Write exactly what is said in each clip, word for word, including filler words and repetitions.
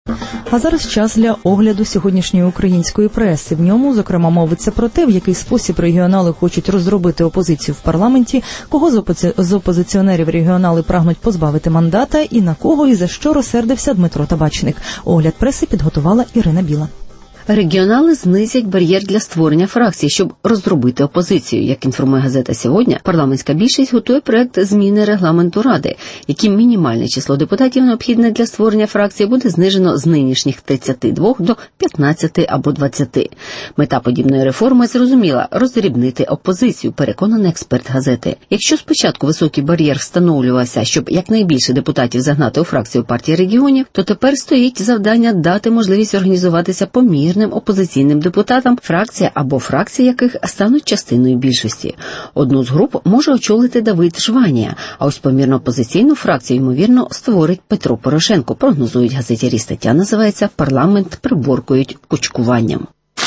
А зараз час для огляду сьогоднішньої української преси. В ньому, зокрема, мовиться про те, в який спосіб регіонали хочуть розробити опозицію в парламенті, кого з, опози... з опозиціонерів регіонали прагнуть позбавити мандата і на кого і за що розсердився Дмитро Табачник. Огляд преси підготувала Ірина Біла. Регіонали знизять бар'єр для створення фракцій, щоб розробити опозицію. Як інформує газета «Сьогодні», парламентська більшість готує проект зміни регламенту Ради, яким мінімальне число депутатів, необхідне для створення фракції, буде знижено з нинішніх тридцяти двох до п'ятнадцяти або двадцяти. Мета подібної реформи зрозуміла – роздрібнити опозицію, переконаний експерт газети. Якщо спочатку високий бар'єр встановлювався, щоб якнайбільше депутатів загнати у фракцію партії регіонів, то тепер стоїть завдання дати можливість організуватися помірним опозиційним депутатам, фракція або фракції яких стануть частиною більшості. Одну з груп може очолити Давид Жванія, а ось помірно опозиційну фракцію, ймовірно, створить Петро Порошенко, прогнозують газетярі. Стаття називається «Парламент приборкують кучкуванням».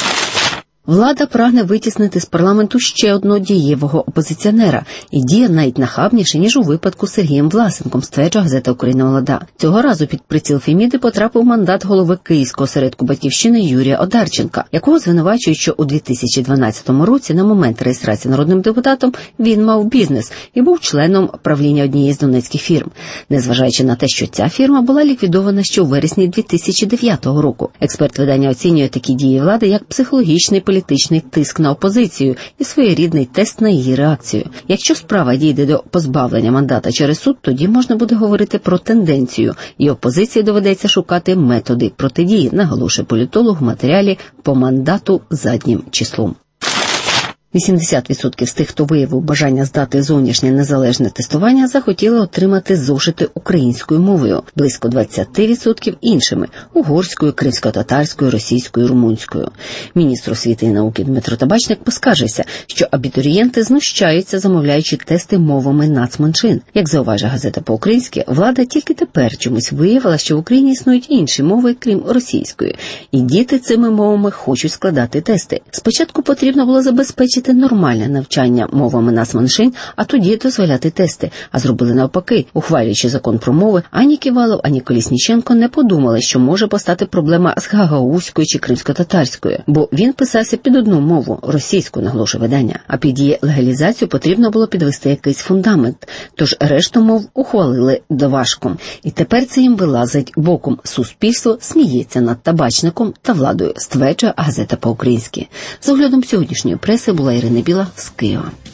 Влада прагне витіснити з парламенту ще одного дієвого опозиціонера і діє навіть нахабніше, ніж у випадку з Сергієм Власенком, стверджує газета «Україна молода». Цього разу під приціл Феміди потрапив мандат голови Київського осередку «Батьківщини» Юрія Одарченка, якого звинувачують, що у дві тисячі дванадцятому році на момент реєстрації народним депутатом він мав бізнес і був членом правління однієї з донецьких фірм. Незважаючи на те, що ця фірма була ліквідована ще у вересні дві тисячі дев'ятого року. Експерт видання оцінює такі дії влади як психологічний політичний тиск на опозицію і своєрідний тест на її реакцію. Якщо справа дійде до позбавлення мандата через суд, тоді можна буде говорити про тенденцію, і опозиції доведеться шукати методи протидії, наголошує політолог в матеріалі «По мандату заднім числом». вісімдесят відсотків з тих, хто виявив бажання здати зовнішнє незалежне тестування, захотіли отримати зошити українською мовою, близько двадцять відсотків іншими – угорською, кримсько-татарською, російською, румунською. Міністр освіти і науки Дмитро Табачник поскаржився, що абітурієнти знущаються, замовляючи тести мовами нацменшин. Як зауважує газета «По-українськи», влада тільки тепер чомусь виявила, що в Україні існують інші мови, крім російської, і діти цими мовами хочуть складати тести. Спочатку потрібно було забезпечити нормальне навчання мовами нацменшин, а тоді дозволяти тести. А зробили навпаки. Ухвалюючи закон про мови, ані Ківалов, ані Колісніченко не подумали, що може постати проблема з гагаузькою чи кримсько-татарською, бо він писався під одну мову – російську, наголошує видання. А під її легалізацію потрібно було підвести якийсь фундамент. Тож решту мов ухвалили доважком. І тепер це їм вилазить боком. Суспільство сміється над Табачником та владою, стверджує газета «По-українськи». З оглядом сьогоднішньої преси була Ірина Біла з Києва.